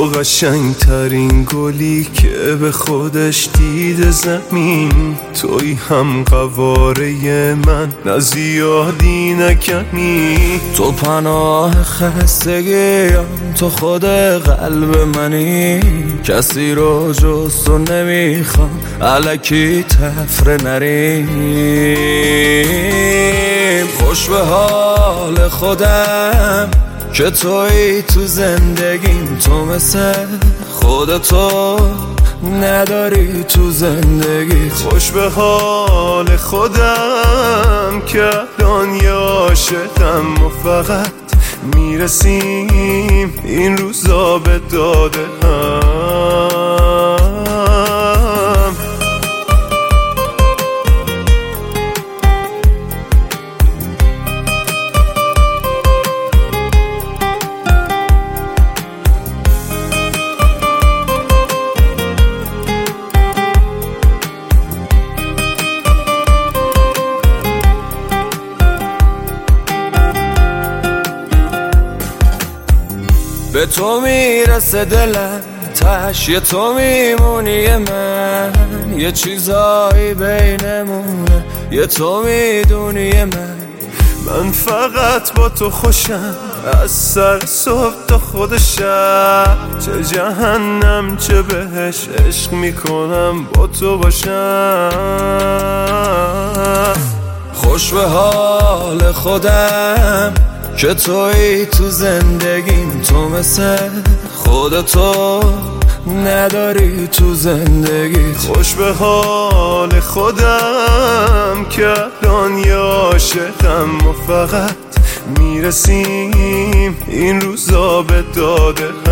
تو قشنگ ترین گلی که به خودش دیده زمین، توی هم قواره من، نه زیادی نه کمی. تو پناه خستگیم، تو خود قلب منی، کسی رو جز تو نمیخوام، الکی تفره نریم. خوش به حال خودم که توی تو زندگیم، تو مثل خودتو نداری تو زندگی. خوش به حال خودم که الان یه عاشقم و فقط میرسیم این روزا به داده هم. به تو میرسه دلم، تهش تو میمونی من، یه چیزایی بینمونه، یه تو میدونی من فقط با تو خوشم، از سر صبح تا خود شب، چه جهنم چه بهش عشق میکنم با تو باشم. خوش به حال خودم که توی تو زندگیم، تو مثل خودتو نداری تو زندگی. خوش به حال خودم که الان یه عاشقم و فقط میرسیم این روزا به داده